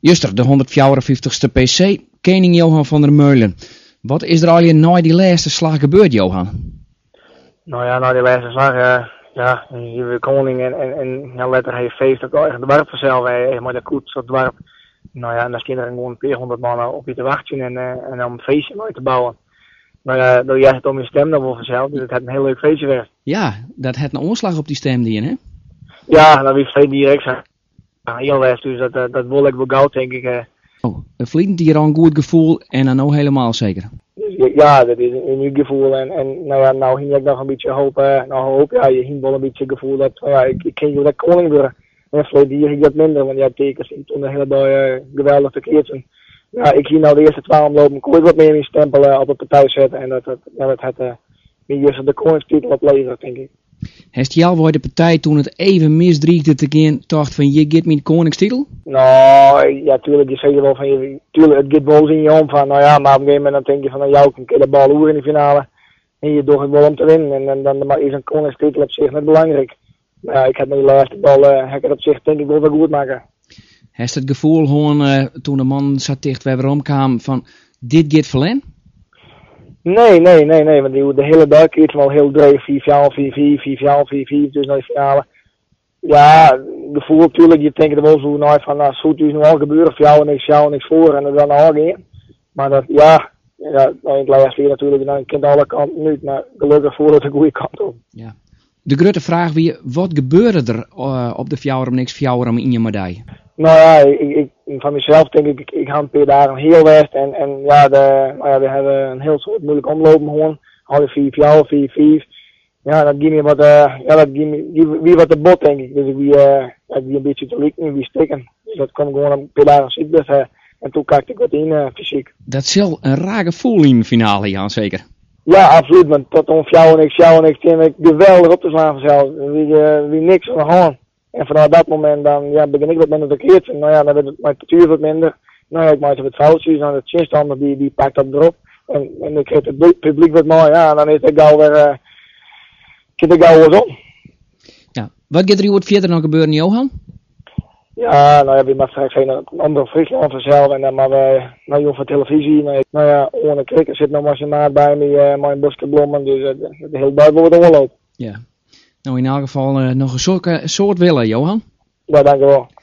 Juster, de 154ste PC, koning Johan van der Meulen. Wat is er al je na die laatste slag gebeurd, Johan? Nou ja, na die laatste slag, je weer koning en ja, later heeft feest ook eigen dorp vanzelf, maar de koets op het dorp. Nou ja, en dan kinderen gewoon 400 mannen op je te wachten en om een feestje mee te bouwen. Maar door jij het om je stem dan wel vanzelf, dus het had een heel leuk feestje weer. Ja, dat had een omslag op die stem die, hè? Ja, dat was veel direct zijn. Heel west, dus dat wil ik wel gauw, denk ik. Een vliegend hier al een goed gevoel en dan ook helemaal zeker. Dus, ja, dat is een nieuw gevoel en nou hing ik nog een beetje hoop, ja, je hing wel een beetje gevoel dat, ik ken je dat koning worden. En verleden hier ging dat minder, want ja, tekens toen de hele dag geweldig verkeerd zijn. Ja, ik ging nou de eerste 12 lopen, kon ik wat meer in die stempel op de partij zetten en dat had meer de koningstitel opleveren, denk ik. Heeft jij al de partij toen het even misdriegde te gaan, dacht van je geeft me de koningstitel? Nou, ja, tuurlijk, je zegt wel van je, tuurlijk, het gaat wel in je om van, nou ja, maar op een gegeven moment dan denk je van, nou jou een keer de bal oer in de finale en je doet het wel om te winnen en dan is een koningstitel op zich net belangrijk. Maar ja, ik heb met die laatste bal, ik het op zich denk ik wel goed maken. Heeft het gevoel gewoon toen de man zat dicht waar we omkwamen van dit gaat verlen? Nee, want de hele dag keert wel heel dreig, 4-4, 4-4, 4-4, 4-4, dus naar de finale. Ja, gevoel natuurlijk, je denkt er wel zo naar van, nou, zo is nu al gebeuren, voor jou niks voor en dan al gaan. Maar dat, ja, nou, in het laatste natuurlijk, dan kent alle kanten niet, maar gelukkig voor het de goede kant op. Ja. De grote vraag weer, wat gebeurde er op de fjouwer niks fjouwer in je medaille? Nou ja, ik van mezelf denk ik ga een paar dagen heel west en ja, we hebben een heel soort moeilijk omlopen gewoon. Hadden 4-4, 4-4. Ja, dat ging me wat, wie wat de bot denk ik. Dus ik wie een beetje te likken, wie stikken. Dus dat kwam gewoon een paar dagen ziek en toen kakte ik wat in fysiek. Dat zal een raar gevoel in de finale, Jan, zeker? Ja, absoluut, want tot om jou en ik vind ik geweldig op te slaan vanzelf. Wie niks aan de hand. En vanaf dat moment dan, ja, begin ik wat minder verkeerd. En nou ja, dan werd het mijn cultuur wat minder. Nou ja, ik maakte wat foutjes en het chinstander die pakt dat erop. En ik kreeg het publiek wat mooi, ja, en dan is het gauw weer, weer om. Ja, wat gaat er hier verder nog gebeuren, Johan? Ja, nou ja, we maken straks een andere Friesland vanzelf en dan maar we naar voor televisie. Nou ja, onder krikken zit nog maar zijn maat bij me, mijn boskeblommen, dus de hele buik wordt doorlopen. Ja. Nou, in elk geval nog een soort willen, Johan. Ja, dankjewel.